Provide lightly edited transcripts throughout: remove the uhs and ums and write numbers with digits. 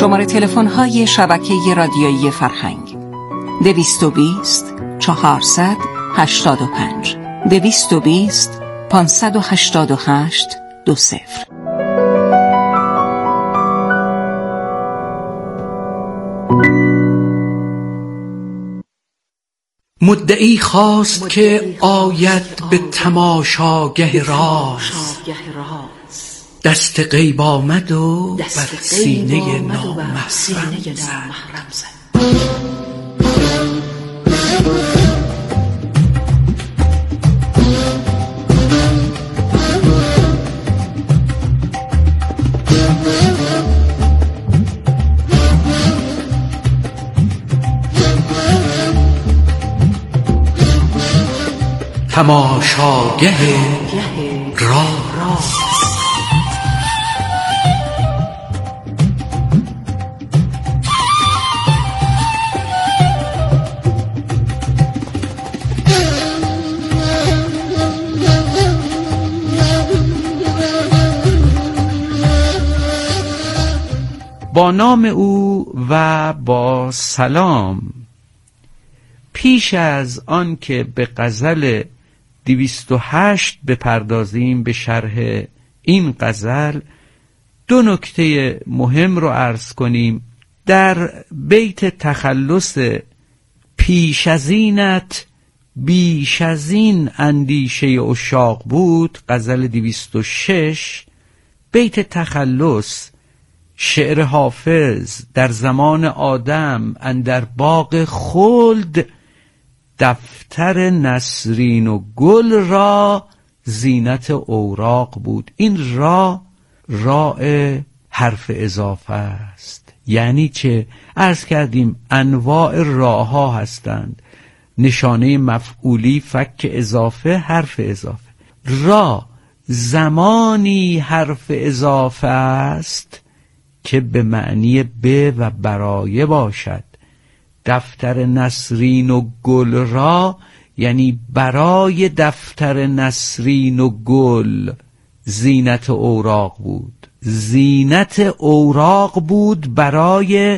شماره تلفن های شبکه رادیویی فرهنگ 220 400 85 220 588 20. مدعی خواست که آید به تماشاگه راز، دست غیب آمد و بر سینه نامحرم زد. تماشاگه راز. با نام او و با سلام. پیش از آن که به غزل 208 بپردازیم به شرح این غزل، دو نکته مهم رو عرض کنیم. در بیت تخلص پیش از اینت بیش از این اندیشه عشاق بود، غزل 206، بیت تخلص شعر حافظ در زمان آدم اندر باغ خلد، دفتر نسرین و گل را زینت اوراق بود. این راء حرف اضافه است. یعنی چه؟ عرض کردیم انواع راء ها هستند. نشانه مفعولی، فک اضافه، حرف اضافه. را زمانی حرف اضافه است که به معنی به و برای باشد. دفتر نسرین و گل را یعنی برای دفتر نسرین و گل زینت اوراق بود. زینت اوراق بود برای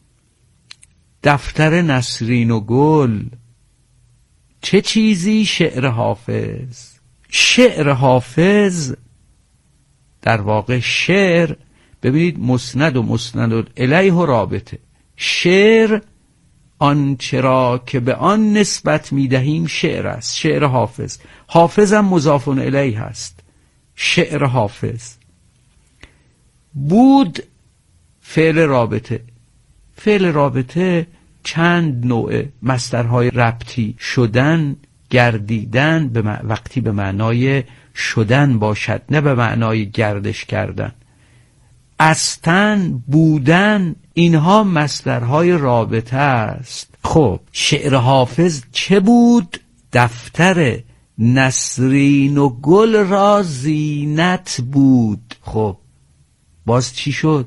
دفتر نسرین و گل. چه چیزی؟ شعر حافظ. شعر حافظ در واقع شعر، ببینید مسند و مسند الیه و رابطه. شعر آنچه را که به آن نسبت میدهیم شعر است. شعر حافظ. حافظ هم مضاف الیه هست. شعر حافظ بود فعل رابطه. فعل رابطه چند نوع مصدرهای ربطی: شدن، گردیدن، وقتی به معنای شدن باشد نه به معنای گردش کردن. استن، بودن، اینها مصدرهای رابطه است. خب شعر حافظ چه بود؟ دفتر نسرین و گل را زینت بود. خب باز چی شد؟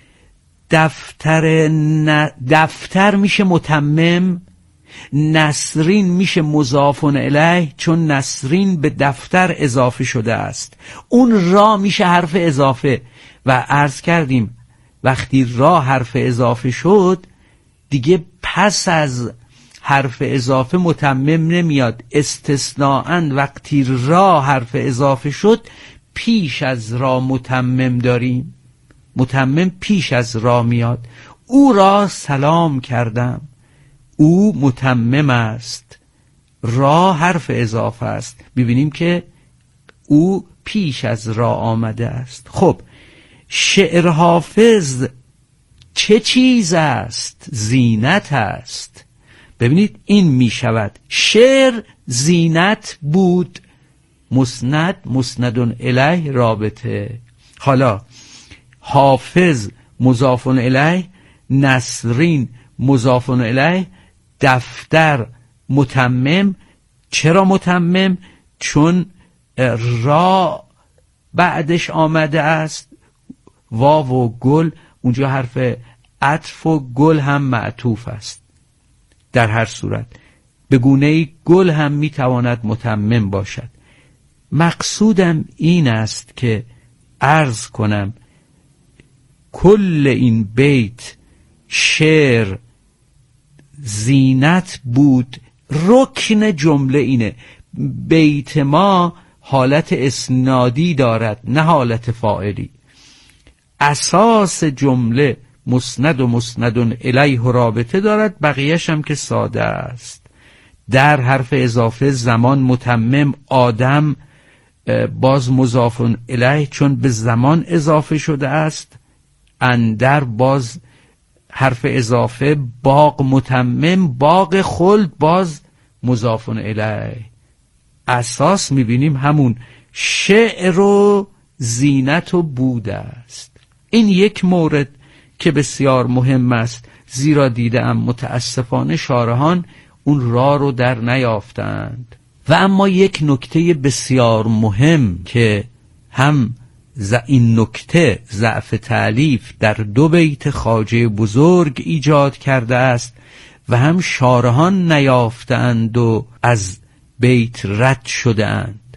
دفتر میشه متمم، نسرین میشه مضاف الیه، چون نسرین به دفتر اضافه شده است. اون را میشه حرف اضافه و عرض کردیم وقتی را حرف اضافه شد دیگه پس از حرف اضافه متمم نمیاد. استثناءً وقتی را حرف اضافه شد پیش از را متمم داریم. متمم پیش از را میاد. او را سلام کردم. او متمم است. را حرف اضافه است. ببینیم که او پیش از را آمده است. خب شعر حافظ چه چیز است؟ زینت است. ببینید این می شود شعر زینت بود، مسند، مسند الیه، رابطه. حالا حافظ مضاف الیه، نسرین مضاف الیه، دفتر متمم. چرا متمم؟ چون را بعدش آمده است. واو و گل اونجا حرف عطف و گل هم معطوف است. در هر صورت به گونه‌ای گل هم میتواند متمم باشد. مقصودم این است که عرض کنم کل این بیت شعر زینت بود. رکن جمله اینه، بیت ما حالت اسنادی دارد نه حالت فاعلی. اساس جمله مسند و مسند الیه و رابطه دارد، بقیهش هم که ساده است. در حرف اضافه زمان متمم، آدم باز مضاف الیه چون به زمان اضافه شده است. اندر باز حرف اضافه، باغ متمم، باغ خلد باز مضاف الیه. اساس میبینیم همون شعر و زینت و بود است. این یک مورد که بسیار مهم است، زیرا دیدم متاسفانه شارحان اون راه رو در نیافتند. و اما یک نکته بسیار مهم که هم این نکته ضعف تألیف در 2 بیت خواجه بزرگ ایجاد کرده است و هم شارحان نیافتند و از بیت رد شده اند.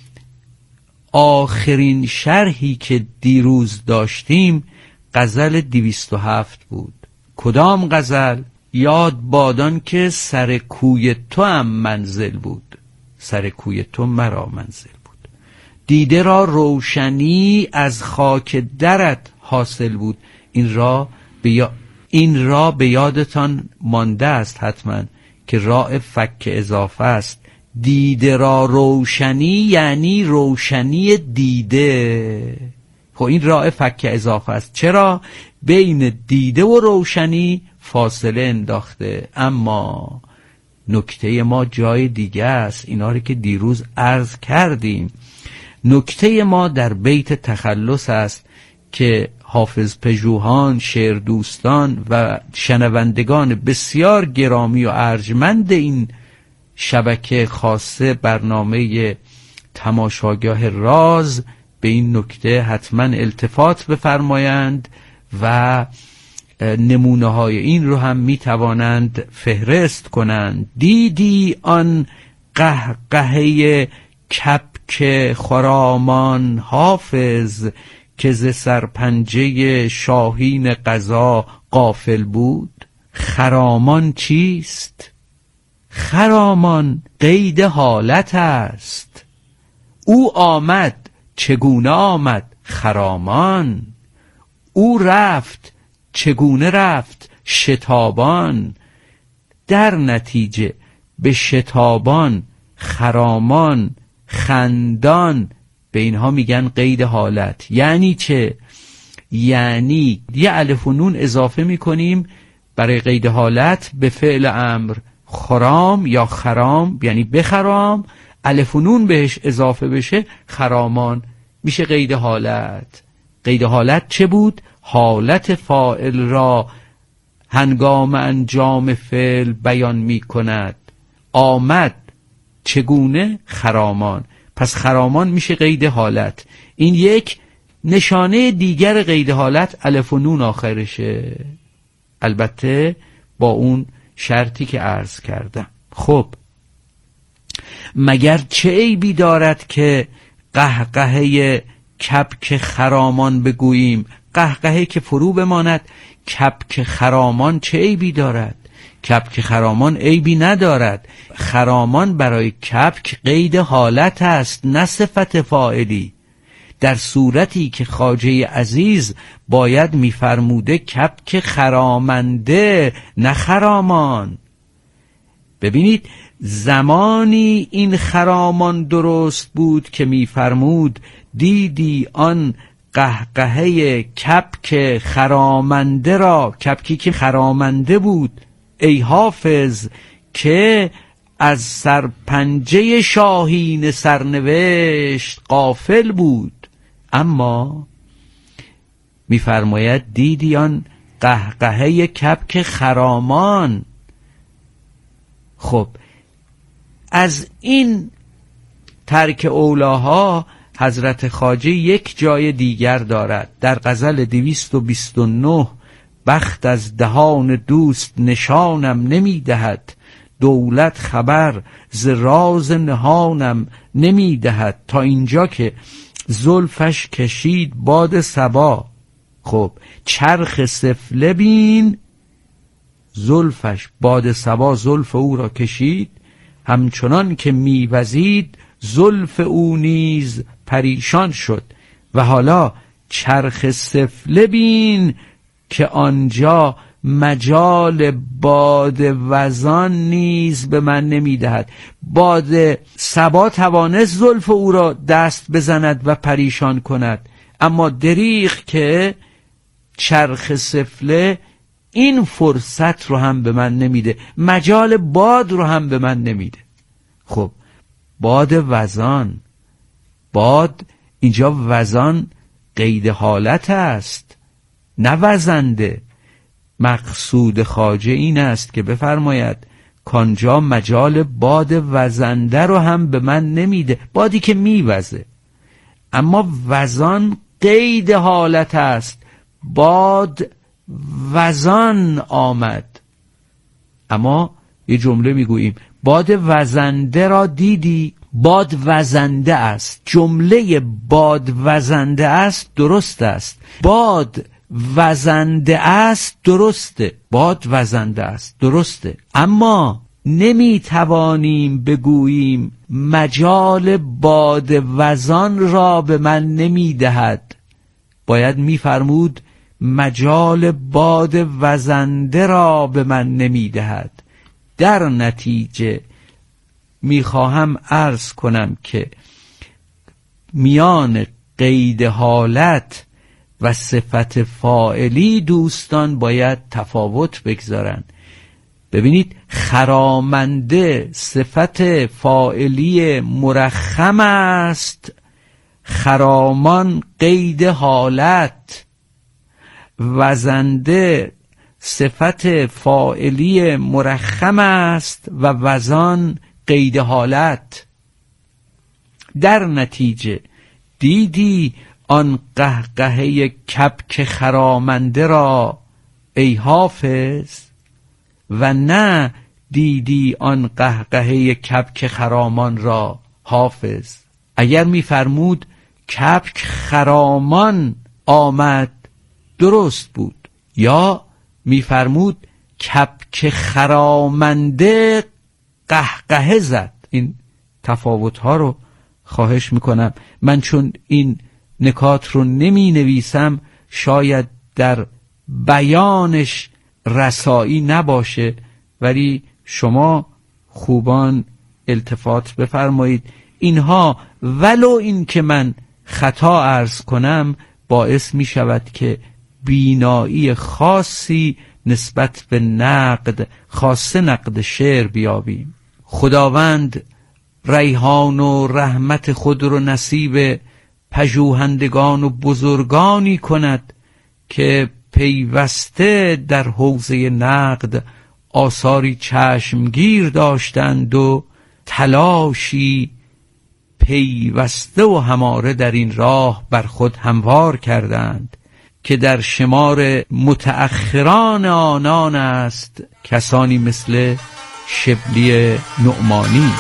آخرین شرحی که دیروز داشتیم غزل 207 بود. کدام غزل؟ یاد بادان که سر کوی تو هم منزل بود، سر کوی تو مرا منزل بود. دیده را روشنی از خاک درت حاصل بود. این را به یادتان مانده است حتما که راء فک اضافه است. دیده را روشنی یعنی روشنی دیده. خب این راء فک اضافه است. چرا؟ بین دیده و روشنی فاصله انداخته. اما نکته ما جای دیگه است، اینا رو که دیروز عرض کردیم. نکته ما در بیت تخلص است که حافظ پژوهان، شعر دوستان و شنوندگان بسیار گرامی و ارجمند این شبکه خاصه برنامه تماشاگاه راز به این نکته حتما التفات بفرمایند و نمونه های این رو هم می توانند فهرست کنند. دیدی آن قهقهه کبک خرامان حافظ که ز سرپنجه شاهین قضا غافل بود. خرامان چیست؟ خرامان قید حالت است. او آمد چگونه آمد خرامان، او رفت چگونه رفت شتابان. در نتیجه به شتابان، خرامان، خندان به اینها میگن قید حالت. یعنی چه؟ یعنی یه الف و نون اضافه میکنیم برای قید حالت به فعل امر خرام یا خرام، یعنی بخرام، الف و نون بهش اضافه بشه خرامان میشه قید حالت. قید حالت چه بود؟ حالت فاعل را هنگام انجام فعل بیان می کند. آمد چگونه؟ خرامان. پس خرامان میشه قید حالت. این یک نشانه دیگر قید حالت الف و نون آخرشه، البته با اون شرطی که عرض کردم. خب مگر چه عیبی دارد که قهقهه کبک خرامان بگوییم؟ قهقهه که فرو بماند، کبک خرامان چه عیبی دارد؟ کبک خرامان عیبی ندارد. خرامان برای کبک قید حالت است نه صفت فاعلی، در صورتی که خواجه عزیز باید میفرموده کبک خرامنده نه خرامان. ببینید زمانی این خرامان درست بود که میفرمود دیدی آن قهقهه کبک خرامنده را، کبکی که خرامنده بود ای حافظ که از سرپنجه شاهین سرنوشت غافل بود. اما میفرماید دیدی آن قهقهه کبک خرامان. خب از این ترک اولاها حضرت خواجه یک جای دیگر دارد در غزل 229. بخت از دهان دوست نشانم نمی دهد، دولت خبر ز راز نهانم نمی دهد. تا اینجا که زلفش کشید باد صبا، خب چرخ سفله بین، زلفش باد صبا زلف او را کشید، همچنان که میوزید زلف او نیز پریشان شد. و حالا چرخ سفله بین که آنجا مجال باد وزان نیز به من نمیدهد. باد صبا توانست زلف او را دست بزند و پریشان کند، اما دریغ که چرخ سفله این فرصت رو هم به من نمیده، مجال باد رو هم به من نمیده. خب باد وزان، باد اینجا وزان قید حالت است نه وزنده. مقصود خواجه این است که بفرماید کانجا مجال باد وزنده رو هم به من نمیده، بادی که میوزه، اما وزان قید حالت است. باد وزان آمد، اما یه جمله میگوییم باد وزنده را دیدی؟ باد وزنده است. جمله باد وزنده است درست است، باد وزنده است درسته، باد وزنده است درسته، اما نمیتوانیم بگوییم مجال باد وزان را به من نمیدهد. باید میفرمود مجال باد وزنده را به من نمیدهد. در نتیجه میخواهم عرض کنم که میان قید حالت و صفت فاعلی دوستان باید تفاوت بگذارند. ببینید خرامنده صفت فاعلی مرخم است، خرامان قید حالت. وزنده صفت فاعلی مرخم است و وزان قید حالت. در نتیجه دیدی آن قهقهه کبک خرامنده را ای حافظ، و نه دیدی آن قهقهه کبک خرامان را حافظ. اگر میفرمود کبک خرامان آمد درست بود، یا میفرمود کبک خرامنده قهقهه زد. این تفاوت‌ها رو خواهش میکنم، من چون این نکات رو نمی نویسم شاید در بیانش رسایی نباشه، ولی شما خوبان التفات بفرمایید. اینها ولو این که من خطا عرض کنم باعث می شود که بینایی خاصی نسبت به نقد، خاصه نقد شعر بیابیم. خداوند ریحان و رحمت خود رو نصیب پژوهندگان و بزرگانی کند که پیوسته در حوزه نقد آثاری چشمگیر داشتند و تلاشی پیوسته و هماره در این راه بر خود هموار کردند که در شمار متأخران آنان است کسانی مثل شبلی نعمانی.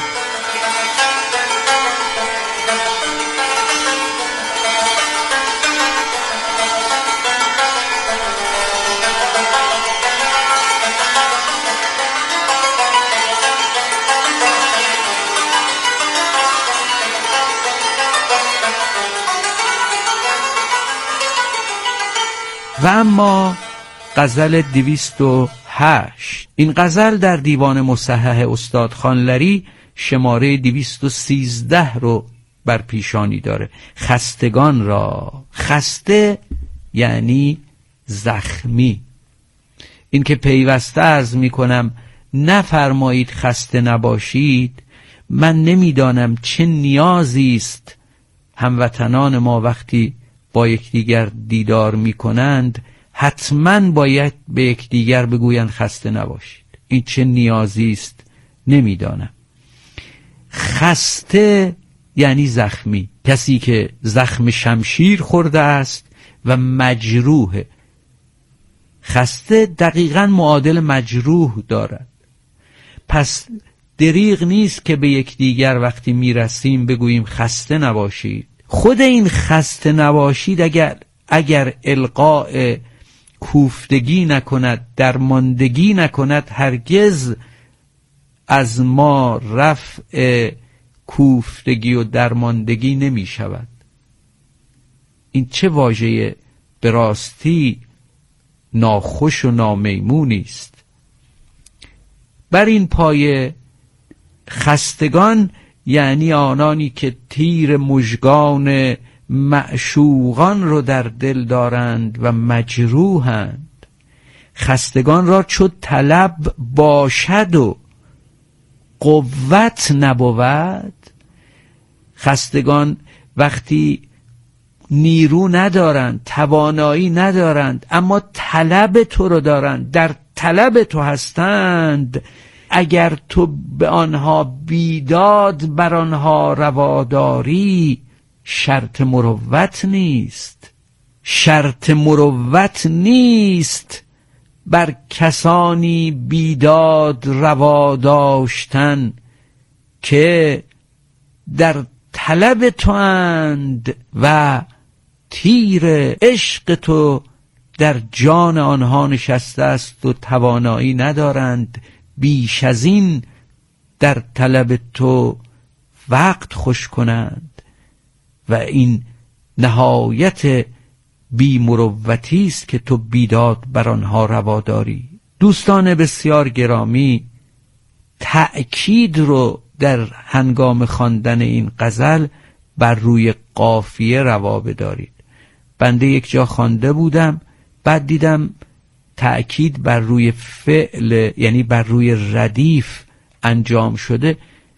و اما غزل 208، این غزل در دیوان مصحح استاد خانلری شماره 213 رو بر پیشانی داره. خستگان را، خسته یعنی زخمی. این که پیوسته عرض می کنم نفرمایید خسته نباشید، من نمیدانم چه نیازی است هموطنان ما وقتی با یکدیگر دیدار می کنند حتما باید به یکدیگر بگویند خسته نباشید. این چه نیازی است نمیدانم. خسته یعنی زخمی، کسی که زخم شمشیر خورده است و مجروحه. خسته دقیقاً معادل مجروح دارد. پس دریغ نیست که به یکدیگر وقتی میرسیم بگوییم خسته نباشید. خود این خسته نباشید اگر اگر القاء کوفتگی نکند، درماندگی نکند، هرگز از ما رفع کوفتگی و درماندگی نمی شود. این چه واژه به راستی ناخوش و نامیمونی است. بر این پایه خستگان یعنی آنانی که تیر مژگان معشوقان رو در دل دارند و مجروحند. خستگان را چو طلب باشد و قوت نبود. خستگان وقتی نیرو ندارند، توانایی ندارند، اما طلب تو رو دارند، در طلب تو هستند، اگر تو به آنها بیداد بر آنها رواداری، شرط مروت نیست. شرط مروت نیست بر کسانی بیداد روا داشتن که در طلب تو اند و تیر عشق تو در جان آنها نشسته است و توانایی ندارند بیش از این در طلب تو وقت خوش کنند و این نهایت بی‌مروتی است که تو بیداد بر آنها روا داری. دوستان بسیار گرامی، تأکید رو در هنگام خواندن این غزل بر روی قافیه روا بدارید. بنده یک جا خوانده بودم، بعد دیدم تأکید بر روی فعل یعنی بر روی ردیف انجام شده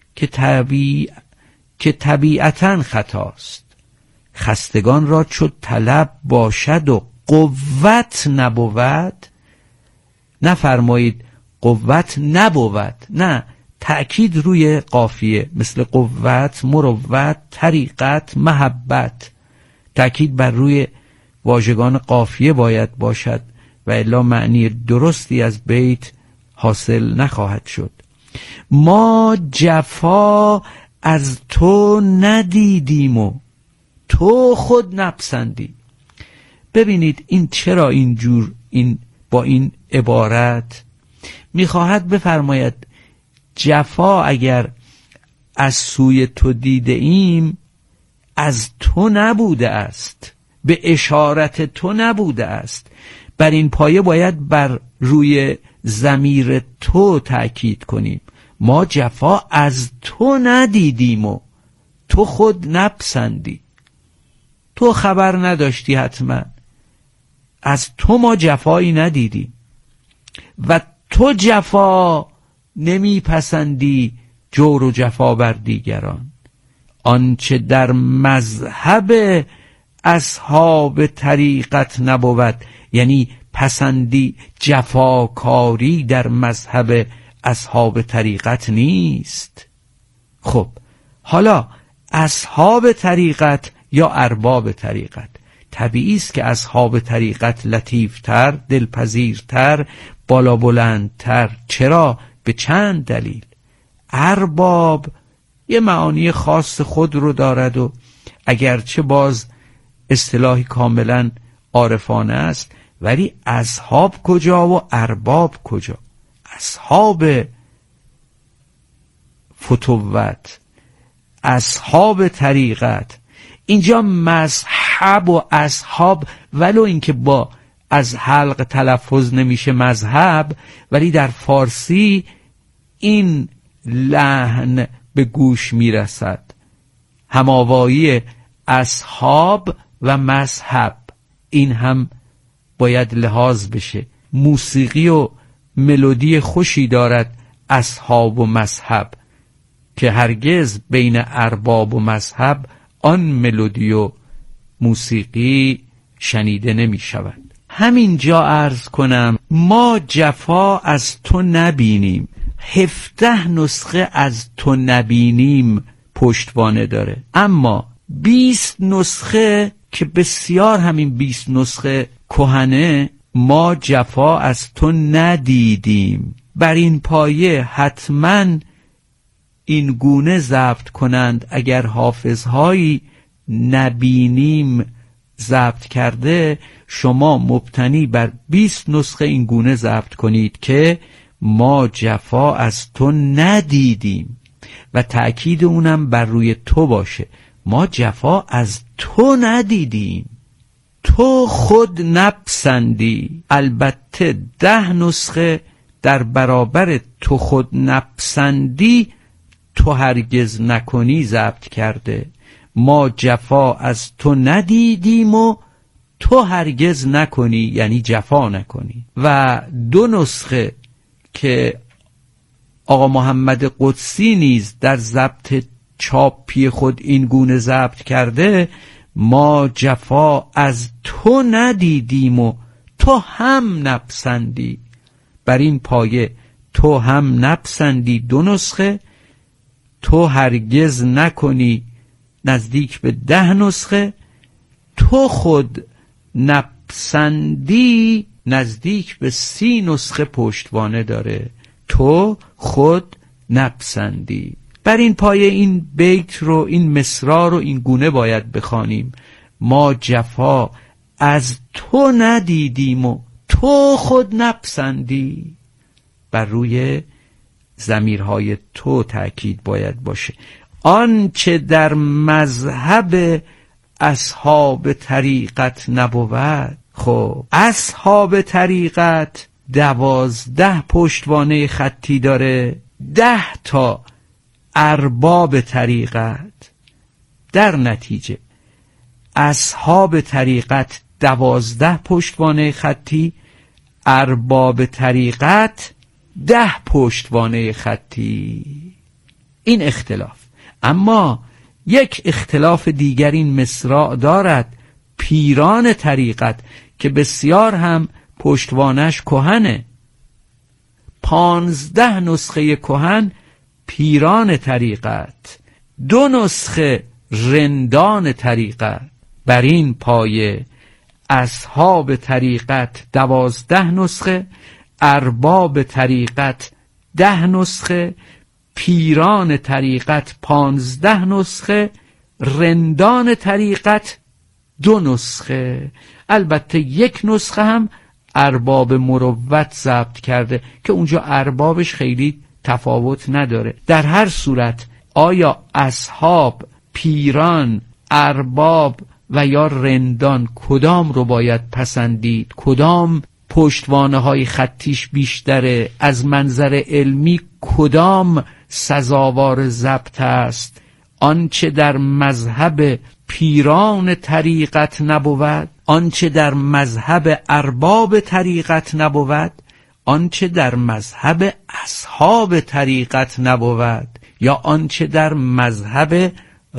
که طبیعتاً خطاست. خستگان را چو طلب باشد و قوت نبود، نفرمایید قوت نبود، نه، تأکید روی قافیه، مثل قوت، مروت، طریقت، محبت، تأکید بر روی واژگان قافیه باید باشد و الا معنی درستی از بیت حاصل نخواهد شد. ما جفا از تو ندیدیم و تو خود نپسندی. ببینید این چرا اینجور با این عبارت میخواهد بفرماید جفا اگر از سوی تو دیده ایم از تو نبوده است، به اشارت تو نبوده است. بر این پایه باید بر روی ضمیر تو تأکید کنیم. ما جفا از تو ندیدیم و تو خود نپسندی. تو خبر نداشتی، حتما از تو ما جفایی ندیدیم و تو جفا نمیپسندی، جور و جفا بر دیگران. آنچه در مذهب اصحاب طریقت نبود، یعنی پسندی، جفاکاری در مذهب اصحاب طریقت نیست. خب حالا اصحاب طریقت یا ارباب طریقت، طبیعی است که اصحاب طریقت لطیفتر، دلپذیرتر، بالا بلندتر. چرا؟ به چند دلیل. ارباب یه معانی خاص خود رو دارد و اگرچه باز اصطلاحی کاملا عارفانه است، ولی اصحاب کجا و ارباب کجا؟ اصحاب فتوت، اصحاب طریقت، اینجا مذهب و اصحاب، ولو اینکه با از حلق تلفظ نمیشه مذهب، ولی در فارسی این لحن به گوش میرسد. هماوایی اصحاب و مذهب، این هم باید لحاظ بشه. موسیقی و ملودی خوشی دارد اصحاب و مذهب که هرگز بین ارباب و مذهب آن ملودی و موسیقی شنیده نمی شود. همینجا عرض کنم ما جفا از تو نبینیم، 17 نسخه از تو نبینیم پشتوانه داره، اما 20 نسخه که بسیار همین 20 نسخه کهنه ما جفا از تو ندیدیم. بر این پایه حتما این گونه ضبط کنند اگر حافظهایی نبینیم ضبط کرده، شما مبتنی بر 20 نسخه این گونه ضبط کنید که ما جفا از تو ندیدیم و تأکید اونم بر روی تو باشه. ما جفا از تو ندیدیم، تو خود نپسندی. البته 10 نسخه در برابر تو خود نپسندی تو هرگز نکنی ضبط کرده. ما جفا از تو ندیدیم و تو هرگز نکنی، یعنی جفا نکنی. و 2 نسخه که آقا محمد قدسی نیز در ضبط چاپی خود این گونه ضبط کرده، ما جفا از تو ندیدیم و تو هم نپسندی. بر این پایه تو هم نپسندی 2 نسخه، تو هرگز نکنی نزدیک به 10 نسخه، تو خود نپسندی نزدیک به 30 نسخه پشتوانه داره. تو خود نپسندی. بر این پایه این بیت رو، این مصرع رو این گونه باید بخوانیم: ما جفا از تو ندیدیم و تو خود نپسندی. بر روی ضمیرهای تو تأکید باید باشه. آنچه در مذهب اصحاب طریقت نبود. خب اصحاب طریقت 12 پشتوانه خطی داره، 10 تا ارباب طریقت. در نتیجه اصحاب طریقت 12 پشتوانه خطی، ارباب طریقت 10 پشتوانه خطی. این اختلاف. اما یک اختلاف دیگر این مصرع دارد: پیران طریقت که بسیار هم پشتوانش کهنه، 15 نسخه کهن پیران طریقت، 2 نسخه رندان طریقت. بر این پایه اصحاب طریقت 12 نسخه، ارباب طریقت 10 نسخه، پیران طریقت 15 نسخه، رندان طریقت 2 نسخه. البته 1 نسخه هم ارباب مروت ضبط کرده که اونجا اربابش خیلی تفاوت نداره. در هر صورت آیا اصحاب، پیران، ارباب و یا رندان کدام رو باید پسندید؟ کدام پشتوانه های خطیش بیشتره؟ از منظر علمی کدام سزاوار ضبط است؟ آنچه در مذهب پیران طریقت نبود، آنچه در مذهب ارباب طریقت نبود، آنچه در مذهب اصحاب طریقت نبود، یا آنچه در مذهب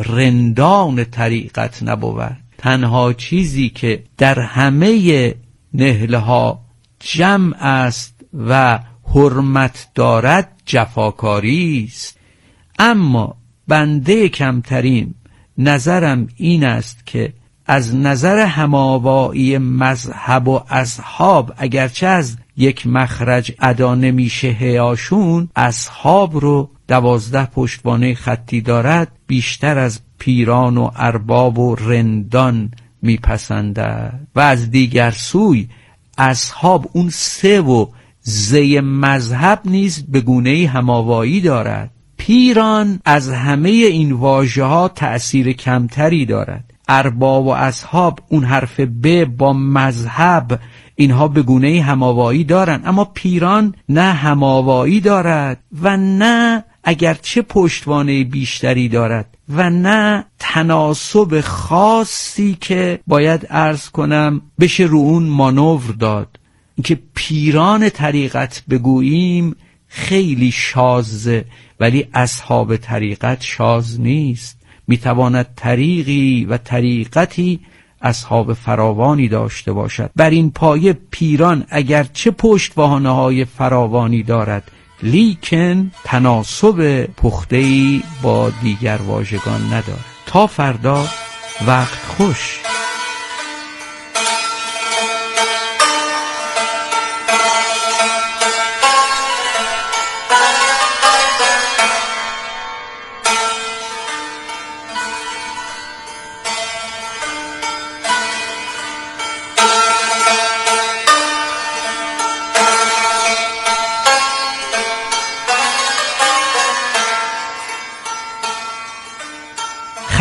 رندان طریقت نبود. تنها چیزی که در همه نهله ها جمع است و حرمت دارد جفاکاری است. اما بنده کمترین نظرم این است که از نظر هماوایی مذهب و اصحاب، اگرچه از یک مخرج ادا نمیشه هیاشون، اصحاب رو 12 پشتوانه خطی دارد بیشتر از پیران و ارباب و رندان میپسندد. و از دیگر سوی اصحاب اون 3 و زی مذهب نیز به گونه‌ای هماوایی دارد. پیران از همه این واژه ها تأثیر کمتری دارد. ارباب و اصحاب اون حرف ب با مذهب اینها به گونه‌ای هماوایی دارن، اما پیران نه هماوایی دارد و نه اگرچه پشتوانه بیشتری دارد و نه تناسب خاصی که باید عرض کنم بشه رو اون مانور داد. اینکه پیران طریقت بگوییم خیلی شاذه، ولی اصحاب طریقت شاذ نیست. میتواند طریقی و طریقتی اصحاب فراوانی داشته باشد. بر این پایه پیران اگرچه پشتوانه‌های فراوانی دارد، لیکن تناسب پخته‌ای با دیگر واژگان ندارد. تا فردا، وقت خوش.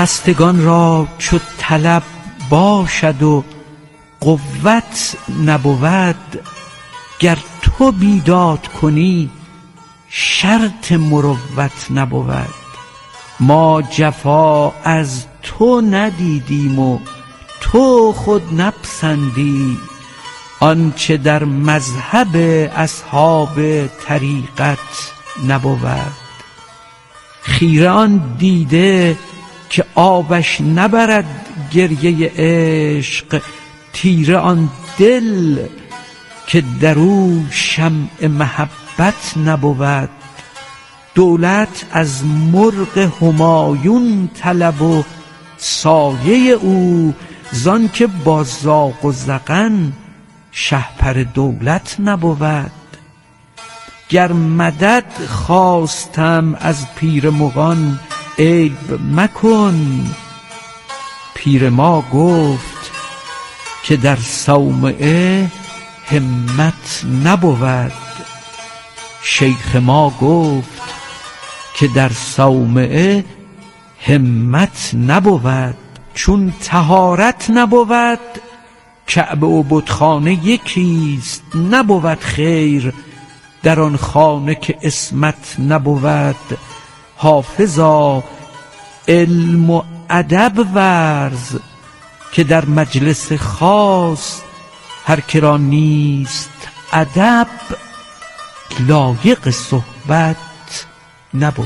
خستگان را چو طلب باشد و قوت نبود، گر تو بیداد کنی شرط مروت نبود. ما جفا از تو ندیدیم و تو خود نپسندی، آنچه در مذهب اصحاب طریقت نبود. خیره آن دیده که آبش نبرد گریه عشق، تیره آن دل که در او شمع محبت نبود. دولت از مرغ همایون طلب و سایه او، زان که با زاغ و زغن شهپر دولت نبود. گر مدد خواستم از پیر مغان عیب مکن، پیر ما گفت که در صومعه همت نبود. شیخ ما گفت که در صومعه همت نبود. چون طهارت نبود کعبه و بتخانه یکیست، نبود خیر در آن خانه که عصمت نبود. حافظا علم و ادب ورز که در مجلس خاص، هر که را نیست ادب لایق صحبت نبود.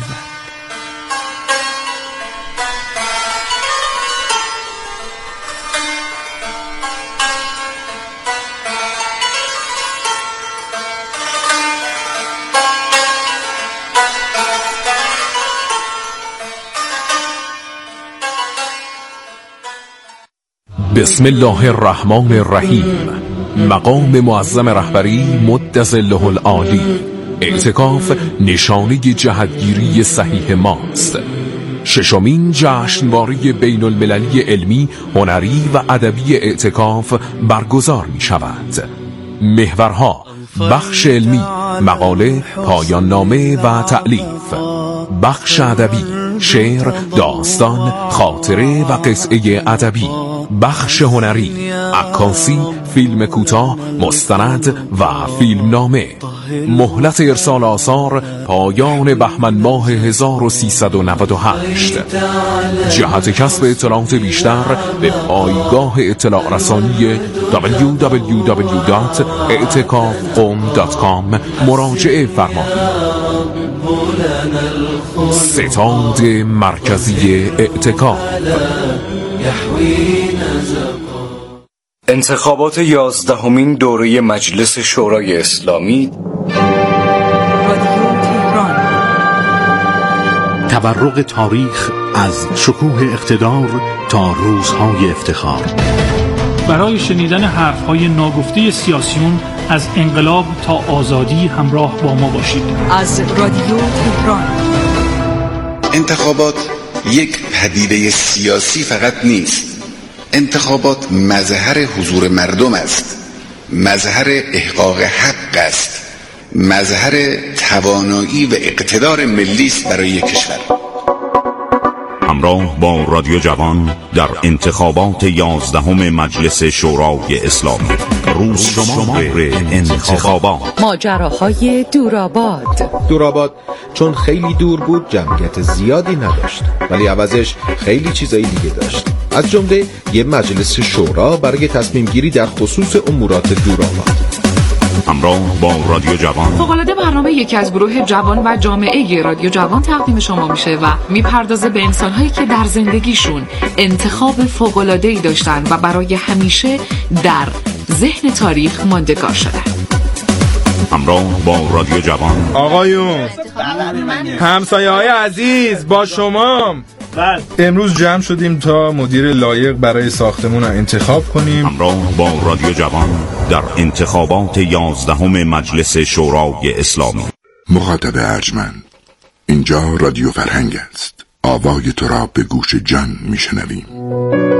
بسم الله الرحمن الرحیم. مقام معظم رهبری مدظله العالی. اعتکاف نشانه جهتگیری صحیح ماست. ششمین جشنواره بین المللی علمی، هنری و ادبی اعتکاف برگزار می شود. محورها: بخش علمی، مقاله، پایان نامه و تألیف. بخش ادبی، شعر، داستان، خاطره و قصه ادبی. بخش هنری، عکاسی، فیلم کوتاه، مستند و فیلم نامه. مهلت ارسال آثار پایان بهمن ماه 1398. جهت کسب اطلاعات بیشتر به پایگاه اطلاع رسانی www.etikafqom.com مراجعه فرمایید. ستاد مرکزی اعتکاف. انتخابات 11مین دوره مجلس شورای اسلامی. رادیو تهران. تورق تاریخ از شکوه اقتدار تا روزهای افتخار. برای شنیدن حرفهای ناگفته سیاسیون از انقلاب تا آزادی همراه با ما باشید. از رادیو تهران. انتخابات یک پدیده سیاسی فقط نیست. انتخابات مظهر حضور مردم است، مظهر احقاق حق است، مظهر توانایی و اقتدار ملی است برای کشور. همراه با رادیو جوان در انتخابات 11 مجلس شورای اسلامی. روزشمار انتخابات. ماجراهای دورآباد. دورآباد چون خیلی دور بود جمعیت زیادی نداشت، ولی عوضش خیلی چیزایی دیگه داشت، از جمله یه مجلس شورا برای تصمیم گیری در خصوص امورات دورآباد. همراه با رادیو جوان. فوق‌العاده برنامه یکی از گروه جوان و جامعه رادیو جوان تقدیم شما میشه و میپردازه به انسان‌هایی که در زندگیشون انتخاب فوق‌العاده‌ای داشتن و برای همیشه در ذهن تاریخ ماندگار شدن. همراه با رادیو جوان. آقایون، همسایه‌های عزیز، با شما امروز جمع شدیم تا مدیر لایق برای ساختمون رو انتخاب کنیم. همراه با رادیو جوان در انتخابات 11 مجلس شورای اسلامی. مخاطب ارجمند، اینجا رادیو فرهنگ است. آوای تو را به گوش جان میشنویم.